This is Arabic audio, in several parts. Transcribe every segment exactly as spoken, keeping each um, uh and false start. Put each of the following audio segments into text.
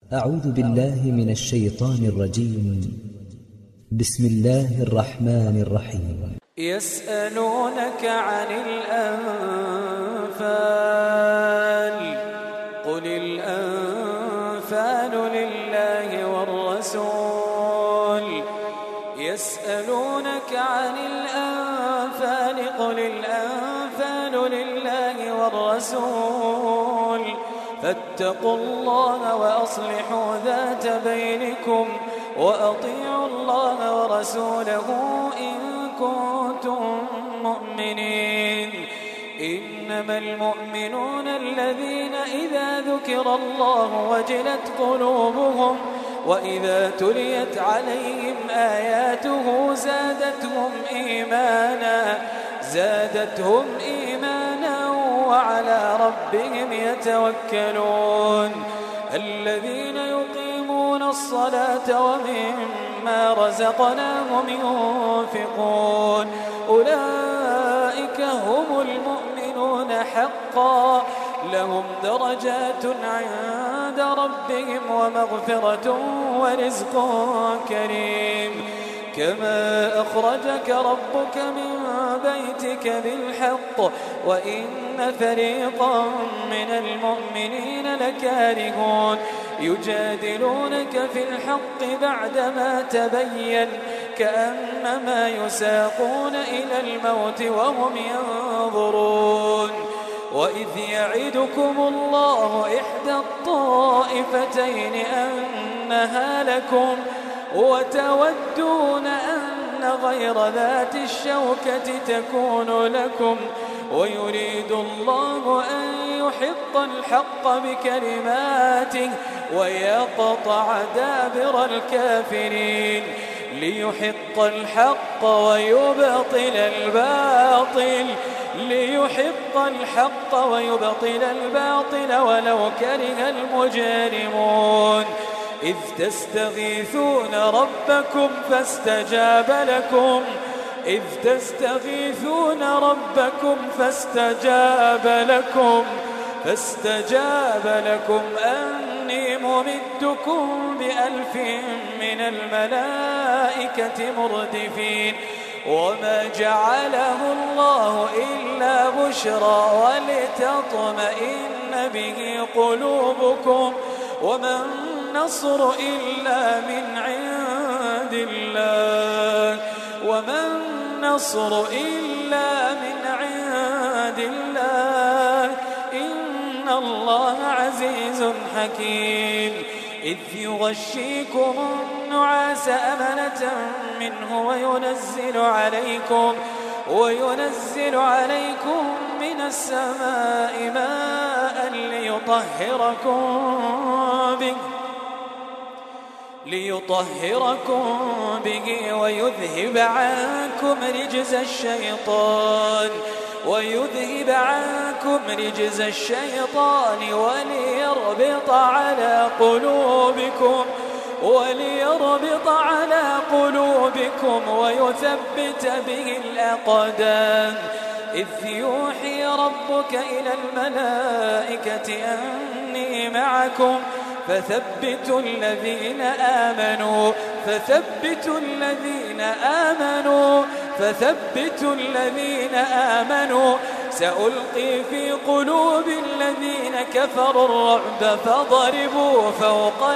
أعوذ بالله من الشيطان الرجيم. بسم الله الرحمن الرحيم. يسألونك عن الأنفال قل الأنفال لله والرسول يسألونك عن الأنفال قل الأنفال لله والرسول فاتقوا الله وأصلحوا ذات بينكم وأطيعوا الله ورسوله إن كنتم مؤمنين. إنما المؤمنون الذين إذا ذكر الله وجلت قلوبهم وإذا تليت عليهم آياته زادتهم إيمانا زادتهم إيمانا وعلى ربهم يتوكلون. الذين يقيمون الصلاة ومما رزقناهم ينفقون أولئك هم المؤمنون حقا لهم درجات عند ربهم ومغفرة ورزق كريم. كما أخرجك ربك من بيتك بالحق وإن فريقا من المؤمنين لكارهون يجادلونك في الحق بعدما تبين كأنما يساقون إلى الموت وهم ينظرون. وإذ يعدكم الله إحدى الطائفتين أنها لكم وتودون أن غير ذات الشوكة تكون لكم ويريد الله أن يحق الحق بكلماته ويقطع دابر الكافرين ليحق الحق ويبطل الباطل ليحق الحق ويبطل الباطل ولو كره المجرمون. إذ تستغيثون ربكم فاستجاب لكم إذ تستغيثون ربكم فاستجاب لكم فاستجاب لكم أني ممدكم بألف من الملائكة مردفين. وما جعله الله إلا بشرى ولتطمئن به قلوبكم وما النصر إلا من عند الله وما النصر إلا من عند الله إن الله عزيز حكيم. إذ يغشيكم النعاس أمنة منه وينزل عليكم وينزل عليكم من السماء ماء ليطهركم به ليطهركم به ويذهب عنكم رجز الشيطان ويذهب عنكم رجز الشيطان وليربط على قلوبكم وليربط على قلوبكم ويثبت به الأقدام. إذ يوحي ربك إلى الملائكة أني معكم فثبتوا الذين آمنوا فثبتوا الذين آمنوا فثبتوا الذين آمنوا سألقي في قلوب الذين كفروا الرعب فضربوا فوق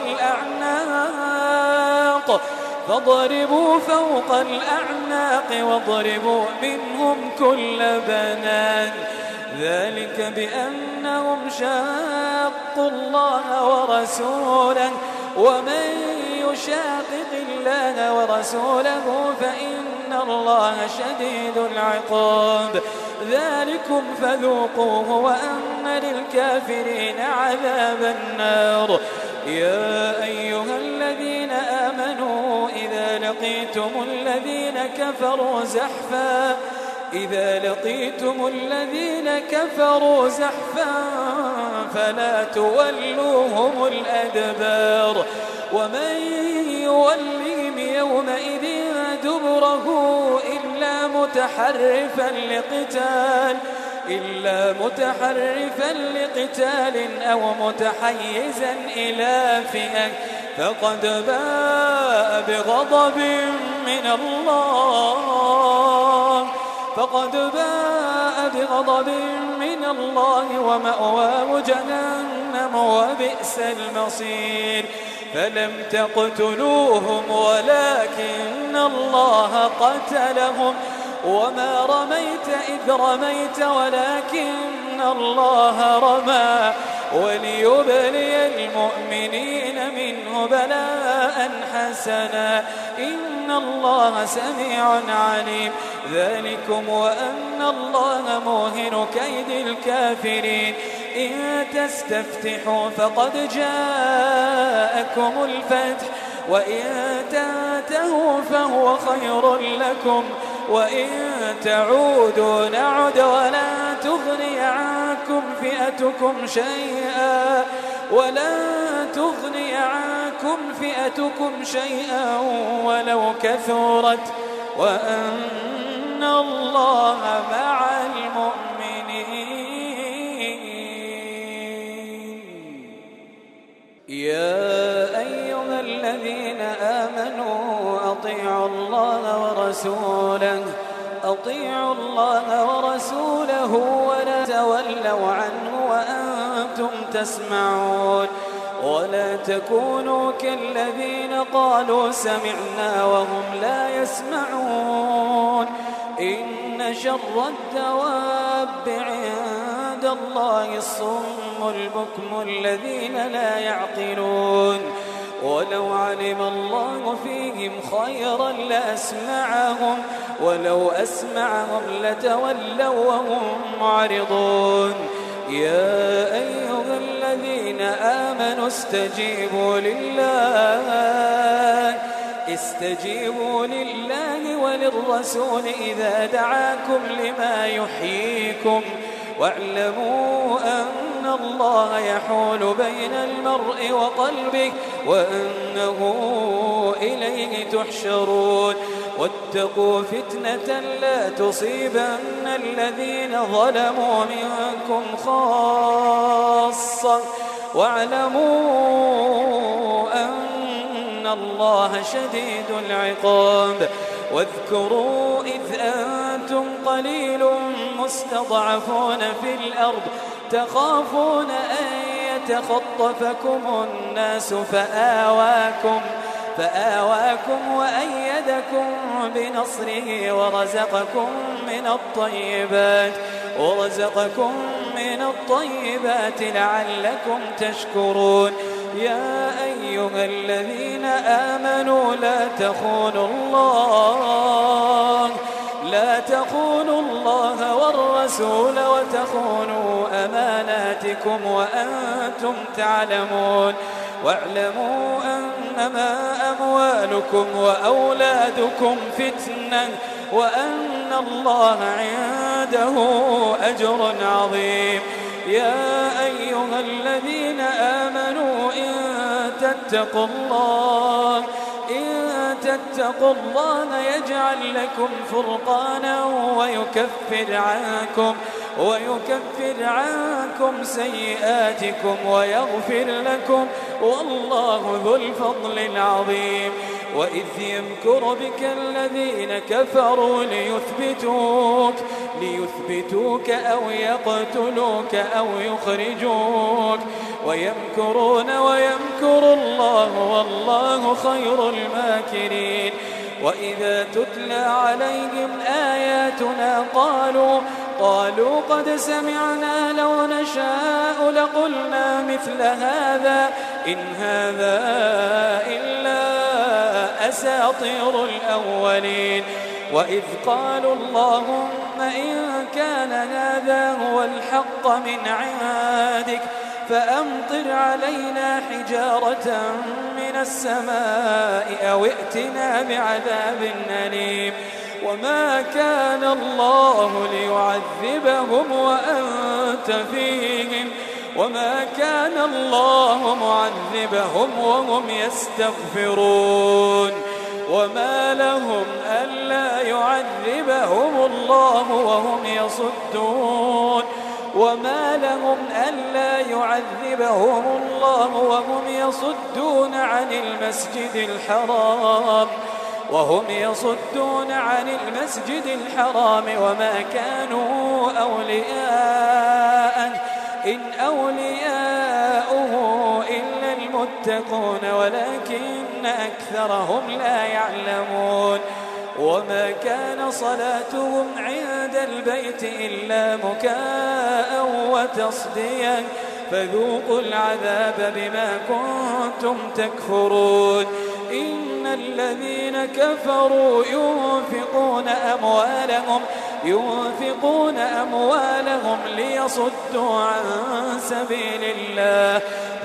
الأعناق فضربوا فوق الأعناق واضربوا منهم كل بنان. ذلك بأنهم شاقوا الله ورسوله ومن يشاقق الله ورسوله فإن الله شديد العقاب. ذلكم فذوقوه وأن للكافرين عذاب النار. يا أيها الذين آمنوا إذا لقيتم الذين كفروا زحفا إذا لقيتم الذين كفروا زحفا فلا تولوهم الأدبار ومن يولهم يومئذ دبره إلا متحرفا لقتال إلا متحرفا لقتال أو متحيزا إلى فئة فقد باء بغضب من الله فقد باء بغضب من الله ومأواه جهنم وبئس المصير. فلم تقتلوهم ولكن الله قتلهم وما رميت إذ رميت ولكن الله رمى وليبلي المؤمنين منه بلاء حسنا إن الله سميع عليم. ذلكم وأن الله موهن كيد الكافرين. إن تستفتحوا فقد جاءكم الفتح وإن تنتهوا فهو خير لكم وإن تعودوا نعد ولن تغني عنكم فئتكم شيئا ولن تغني عنكم فئتكم شيئا ولو كثرت وأن الله مع المؤمنين. يا أيها الذين آمنوا أطيعوا الله ورسوله أطيعوا الله ورسوله ولا تولوا عنه وأنتم تسمعون ولا تكونوا كالذين قالوا سمعنا وهم لا يسمعون. إن شر الدواب عند الله الصم البكم الذين لا يعقلون. ولو علم الله فيهم خيرا لأسمعهم ولو أسمعهم لتولوا وهم معرضون. يا أيها الذين آمنوا استجيبوا لله استجيبوا لله وللرسول إذا دعاكم لما يحييكم واعلموا أن الله يحول بين المرء وقلبه وأنه إليه تحشرون. واتقوا فتنة لا تصيبن الذين ظلموا منكم خاصة واعلموا أن الله شديد العقاب. واذكروا إذ أنتم قليل مستضعفون في الأرض تخافون أن يتخطفكم الناس فآواكم فآواكم وأيدكم بنصره ورزقكم من الطيبات ورزقكم من الطيبات لعلكم تشكرون. يا أيها الذين آمنوا لا تخونوا الله لا تخونوا الله والرسول وتخونوا أماناتكم وأنتم تعلمون. واعلموا أنما أموالكم وأولادكم فتنة وأن الله عنده أجر عظيم. يا أيها الذين آمنوا إن تتقوا الله إن تتقوا الله يجعل لكم فرقانا ويكفر عنكم ويكفر عنكم سيئاتكم ويغفر لكم والله ذو الفضل العظيم. وإذ يمكر بك الذين كفروا ليثبتوك ليثبتوك أو يقتلوك أو يخرجوك ويمكرون ويمكر الله والله خير الماكرين. وإذا تتلى عليهم آياتنا قالوا قالوا قد سمعنا لو نشاء لقلنا مثل هذا إن هذا إلا أساطير الأولين. وإذ قالوا اللهم إن كان هذا هو الحق من عندك فأمطر علينا حجارة من السماء أو ائتنا بعذاب أليم. وما كان الله ليعذبهم وأنت فيهم وما كان الله معذبهم وهم يستغفرون. وما لهم ألا يعذبهم الله وهم يصدون وما لهم ألا يعذبهم الله وهم يصدون عن المسجد الحرام وهم يصدون عن المسجد الحرام وما كانوا أولياءه إن أولياؤه إلا المتقون ولكن أكثرهم لا يعلمون وما كان صلاتهم عند البيت إلا مكاء وتصديا فذوقوا العذاب بما كنتم تكفرون إن الذين كفروا ينفقون أموالهم ينفقون أموالهم ليصدوا عن سبيل الله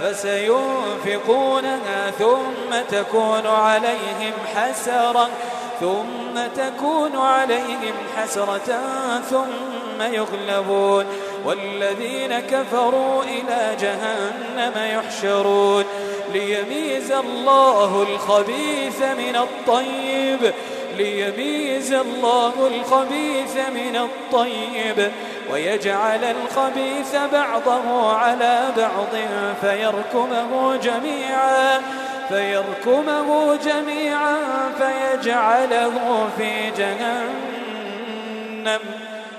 فسينفقونها ثم تكون عليهم حسرة ثم تكون عليهم حسرة ثم يغلبون والذين كفروا إلى جهنم يحشرون ليميز الله الخبيث من الطيب ليميز الله الخبيث من الطيب ويجعل الخبيث بعضه على بعض فيركمه جميعا فيركمه جميعا فيجعله في جهنم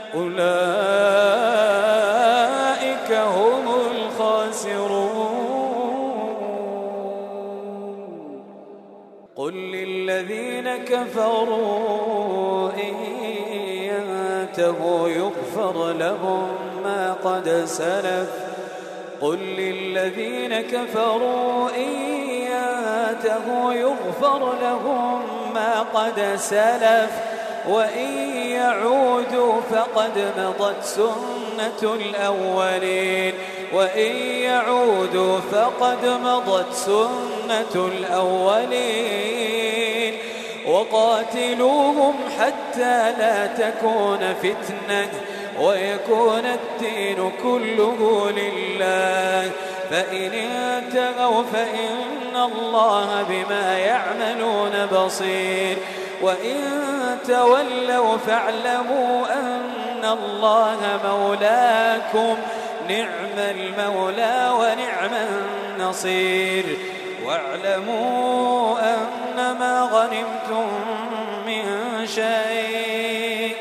أولئك هم الخاسرون قل للذين كفروا إن ينتهوا يغفر لهم ما قد سلف قل للذين كفروا إن ينتهوا يغفر لهم ما قد سلف وإن يعودوا فقد مضت سنة الأولين وإن يعودوا فقد مضت سنة الأولين وقاتلوهم حتى لا تكون فتنة ويكون الدين كله لله فإن انتهوا فإن الله بما يعملون بصير وإن تولوا فاعلموا أن الله مولاكم نعم المولى ونعم النصير واعلموا أن ما غنمتم من شيء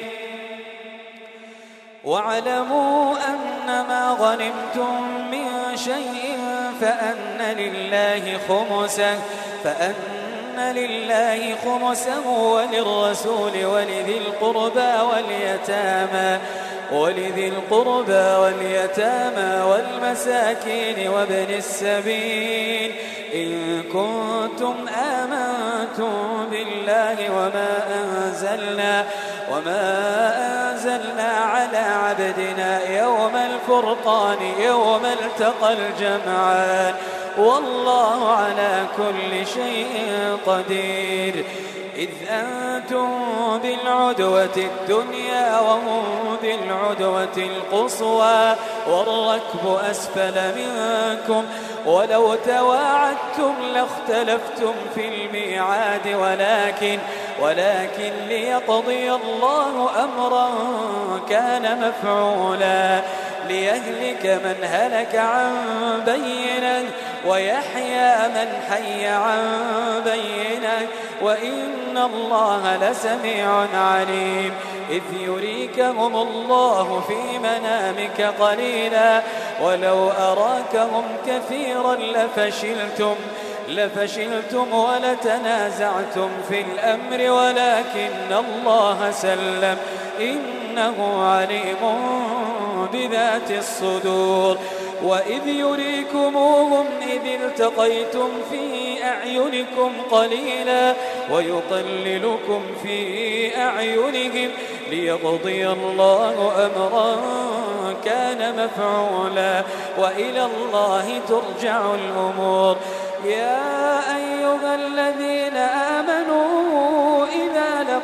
واعلموا أن ما غنمتم من شيء فأن لله خمسه فأن لله خمسه وللرسول ولذي القربى واليتامى ولذي القربى واليتامى والمساكين وابن السبيل إن كنتم آمنتم بالله وما أنزلنا وما أنزلنا على عبدنا يوم الفرقان يوم التقى الجمعان والله على كل شيء قدير إذ أنتم بالعدوة الدنيا وهم بالعدوة القصوى والركب أسفل منكم ولو تواعدتم لاختلفتم في الميعاد ولكن ولكن ليقضي الله أمرا كان مفعولا ليهلك من هلك عن بينه ويحيى من حي عن بينه وإن الله لسميع عليم إذ يريكهم الله في منامك قليلا ولو أراكهم كثيرا لفشلتم لفشلتم ولتنازعتم في الأمر ولكن الله سلم إنه عليم بذات الصدور وإذ يريكموهم إذ التقيتم في أعينكم قليلا ويقللكم في أعينهم ليقضي الله أمرا كان مفعولا وإلى الله ترجع الأمور يا أيها الذين آمنوا إذا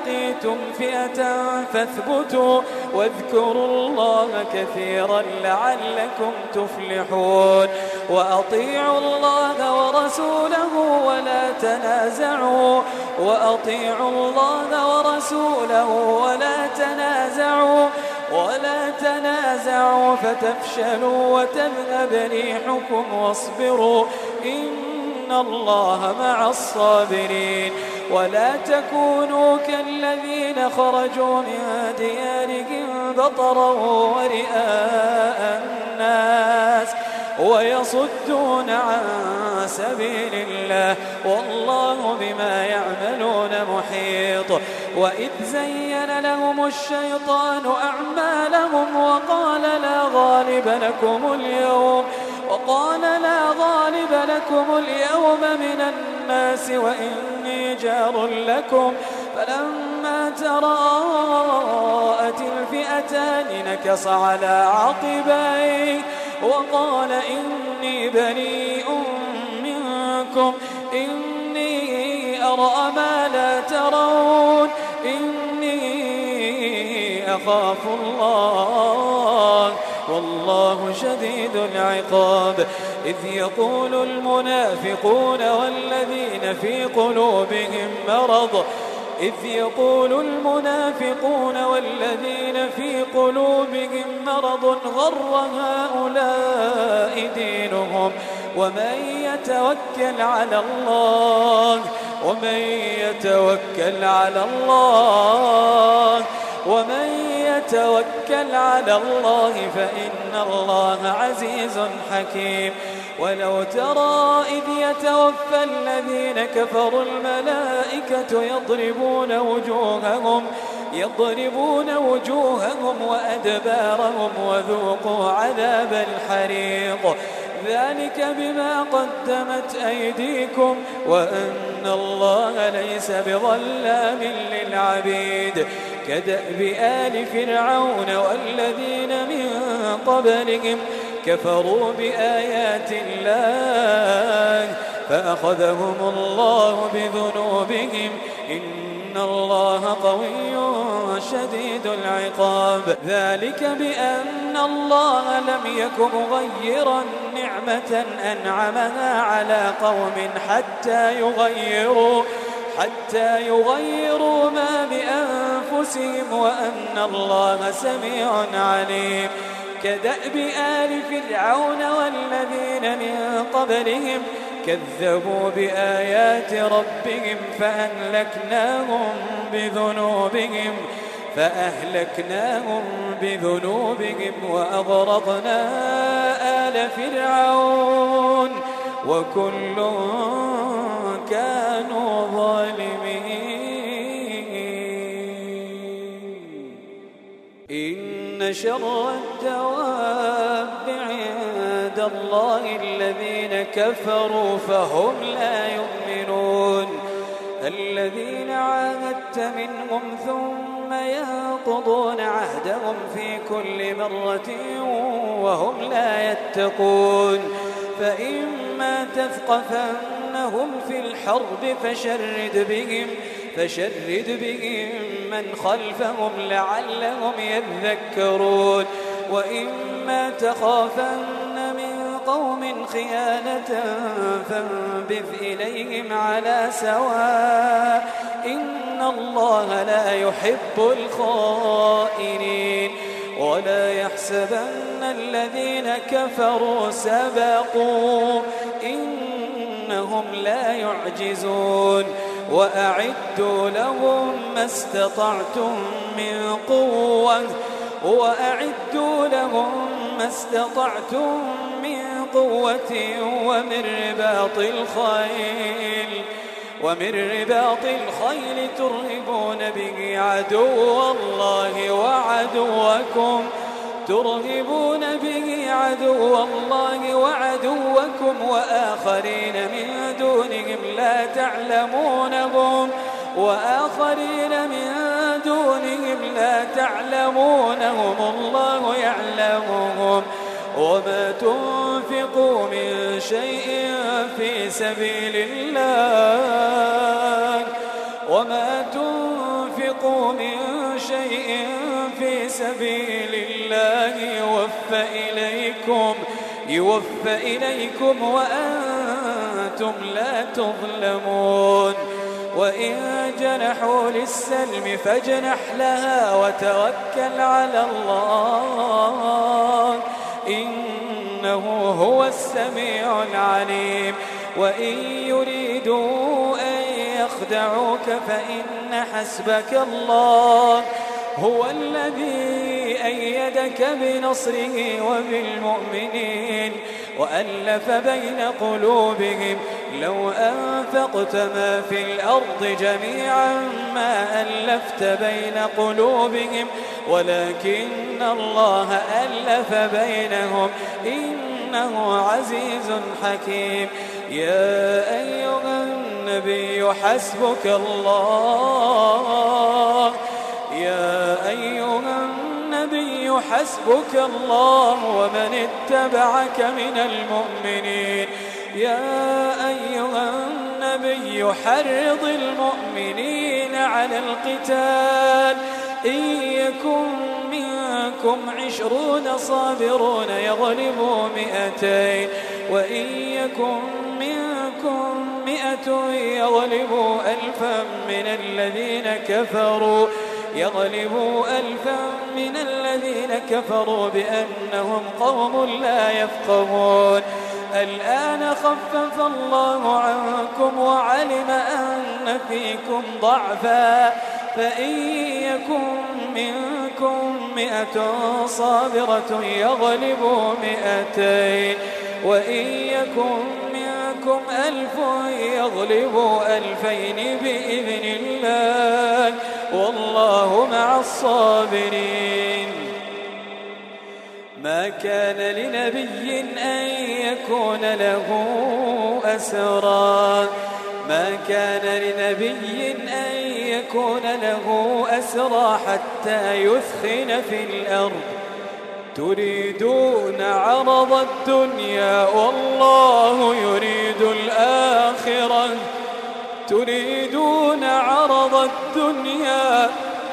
لقيتم فئة فاثبتوا واذكروا الله كثيرا لعلكم تفلحون وأطيعوا الله ورسوله ولا تنازعوا وأطيعوا الله ورسوله ولا تنازعوا ولا تنازعوا فتفشلوا وتذهب ريحكم واصبروا إن الله مع الصابرين ولا تكونوا كالذين خرجوا من ديارهم بطرا ورئاء الناس ويصدون عن سبيل الله والله بما يعملون محيط وإذ زين لهم الشيطان أعمالهم وقال لا غالب لكم اليوم وقال لا غالب لكم اليوم من الناس وإني جار لكم فلما تراءت الفئتان نكص على عقبيه وقال إني بريء منكم إني أرى ما لا ترون إني أخاف الله والله شديد العقاب إذ يقول المنافقون والذين في قلوبهم مرض إذ يقول المنافقون والذين في قلوبهم مرض غر هؤلاء دينهم ومن يتوكل على الله ومن يتوكل على الله ومن يتوكل على الله فإن الله عزيز حكيم ولو ترى إذ يتوفى الذين كفروا الملائكة يضربون وجوههم يضربون وجوههم وأدبارهم وذوقوا عذاب الحريق ذلك بما قدمت أيديكم وأن الله ليس بظلام للعبيد كدأب آل فرعون والذين من قبلهم كفروا بآيات الله فأخذهم الله بذنوبهم إن الله قوي شديد العقاب ذلك بأن الله لم يك مغيرا نعمة أنعمها على قوم حتى يغيروا حتى يغيروا ما بأنفسهم وأن الله سميع عليم كدأب آل فرعون والذين من قبلهم كذبوا بآيات ربهم فأهلكناهم بذنوبهم فأهلكناهم بذنوبهم وأغرقنا آل فرعون وكل كانوا ظالمين إن شر الدواب عند الله الذين كفروا فهم لا يؤمنون الذين عاهدت منهم ثم ينقضون عهدهم في كل مرة وهم لا يتقون فإما تثقفنهم في الحرب فشرد بهم فشرد بهم من خلفهم لعلهم يذكرون وإما تخافن من قوم خيانة فانبذ إليهم على سواء إن الله لا يحب الخائنين ولا يحسبن الذين كفروا سبقوا إنهم لا يعجزون وأعدوا لهم ما استطعتم من قوة وأعدوا لهم ما استطعتم من قوة ومن رباط الخيل ومن رباط الخيل ترهبون به عدو الله وعدوكم ترهبون به عدو الله وعدوكم وآخرين من دونهم لا تعلمونهم وآخرين من دونهم لا تعلمونهم الله يعلمهم وما تنفقوا من شيء في سبيل الله وما تنفقوا تنفقوا من شيء في سبيل الله يوفى إليكم يوفى إليكم وأنتم لا تظلمون وإن جنحوا للسلم فاجنح لها وتوكل على الله إنه هو السميع العليم وإن يريدوا أن يخدعوك فإن حسبك الله هو الذي أيدك بنصره وبالمؤمنين وألف بين قلوبهم لو أنفقت ما في الأرض جميعا ما ألفت بين قلوبهم ولكن الله ألف بينهم إنه عزيز حكيم يا أيها النبي حسبك الله يا أيها النبي حسبك الله ومن اتبعك من المؤمنين يا أيها النبي حرض المؤمنين على القتال إن يكن منكم عشرون صابرون يغلبوا مئتين وإن يكن منكم مئة يغلبوا ألفا من الذين كفروا يغلبوا ألفا من الذين كفروا بأنهم قوم لا يفقهون الآن خفف الله عنكم وعلم أن فيكم ضعفا فإن يكن منكم مئة صابرة يغلبوا مئتين وإن يكن منكم ألف يغلبوا ألفين بإذن الله والله مع الصابرين ما كان لنبي أن يكون له أسرى ما كان لنبي أن يكون له أسرى حتى يثخن في الأرض تريدون عرض الدنيا والله يريد الآخرة تريدون عرض الدنيا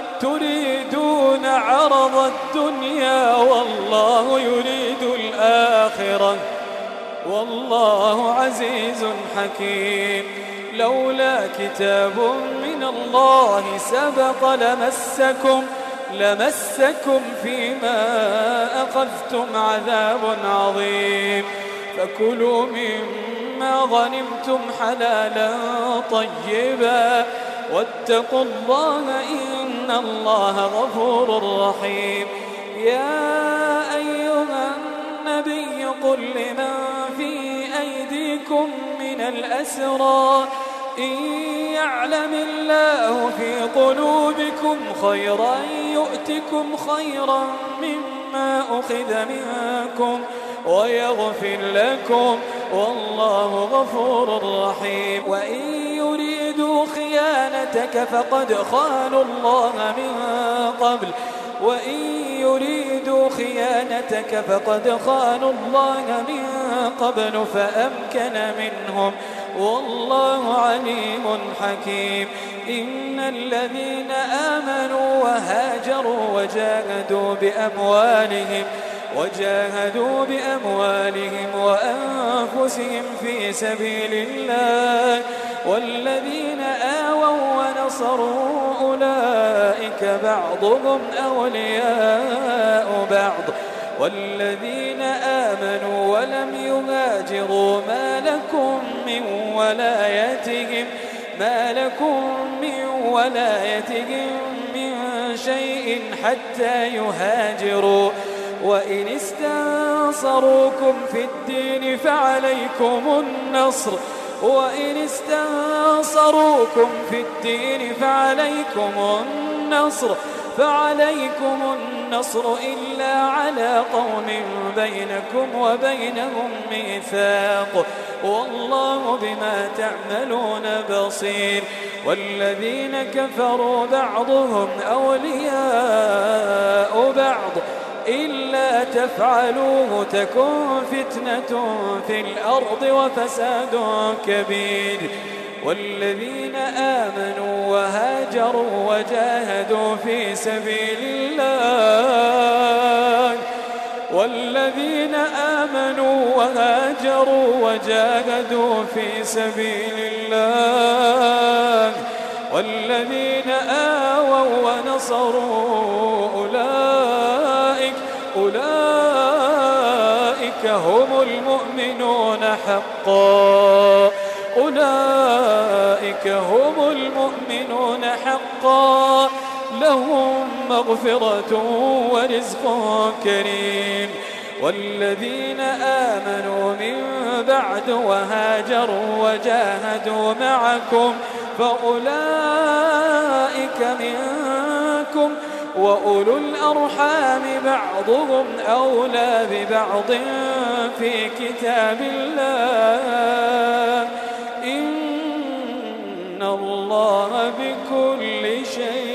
تريدون عرض الدنيا والله يريد الآخرة والله عزيز حكيم لولا كتاب من الله سبق لمسكم لمسكم فيما أخذتم عذاب عظيم فكلوا مما غنمتم حلالا طيبا واتقوا الله إن الله غفور رحيم يا أيها النبي قل لمن في أيديكم من الأسرى إن يعلم الله في قلوبكم خيرا يؤتكم خيرا مما أخذ منكم ويغفر لكم والله غفور رحيم وإن يريدوا خيانتك فقد خانوا الله من قبل وإن يريدوا خيانتك فقد خانوا الله من قبل فأمكن منهم والله عليم حكيم إن الذين آمنوا وهاجروا وجاهدوا بأموالهم وجاهدوا بأموالهم وأنفسهم في سبيل الله والذين آووا ونصروا أولئك بعضهم أولياء بعض والذين آمنوا ولم يهاجروا ما لكم من ولايتهم ما لكم من ولايتهم من شيء حتى يهاجروا وإن استنصروكم في الدين فعليكم النصر وإن استنصروكم في الدين فعليكم النصر فعليكم النصر إلا على قوم بينكم وبينهم ميثاق والله بما تعملون بصير والذين كفروا بعضهم أولياء بعض إلا تفعلوه تكن فتنة في الأرض وفساد كبير والذين آمنوا وهاجروا وجاهدوا في سبيل الله والذين آمنوا وهاجروا وجاهدوا في سبيل الله والذين آووا ونصروا أولئك أولئك هم المؤمنون حقا أولئك هم المؤمنون حقا لهم مغفرة ورزق كريم والذين آمنوا من بعد وهاجروا وجاهدوا معكم فأولئك منكم وأولو الأرحام بعضهم أولى ببعض في كتاب الله إن الله بكل شيء